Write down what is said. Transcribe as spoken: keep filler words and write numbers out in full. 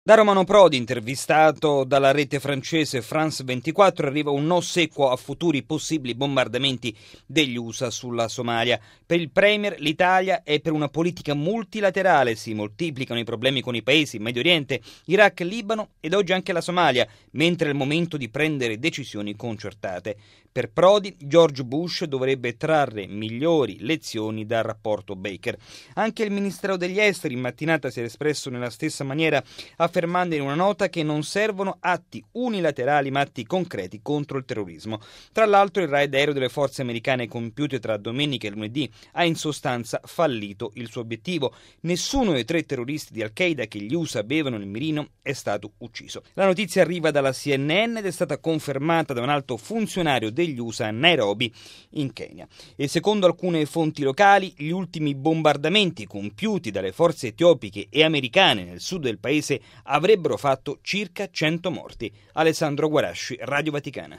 Da Romano Prodi, intervistato dalla rete francese France ventiquattro, arriva un no secco a futuri possibili bombardamenti degli U S A sulla Somalia. Per il Premier l'Italia è per una politica multilaterale, si moltiplicano i problemi con i paesi Medio Oriente, Iraq, Libano ed oggi anche la Somalia, mentre è il momento di prendere decisioni concertate. Per Prodi, George Bush dovrebbe trarre migliori lezioni dal rapporto Baker. Anche il Ministero degli Esteri in mattinata si è espresso nella stessa maniera, affermando in una nota che non servono atti unilaterali ma atti concreti contro il terrorismo. Tra l'altro il raid aereo delle forze americane compiute tra domenica e lunedì ha in sostanza fallito il suo obiettivo. Nessuno dei tre terroristi di Al-Qaeda che gli U S A avevano nel mirino è stato ucciso. La notizia arriva dalla C N N ed è stata confermata da un alto funzionario degli U S A a Nairobi, in Kenya. E secondo alcune fonti locali, gli ultimi bombardamenti compiuti dalle forze etiopiche e americane nel sud del paese avrebbero fatto circa cento morti. Alessandro Guarasci, Radio Vaticana.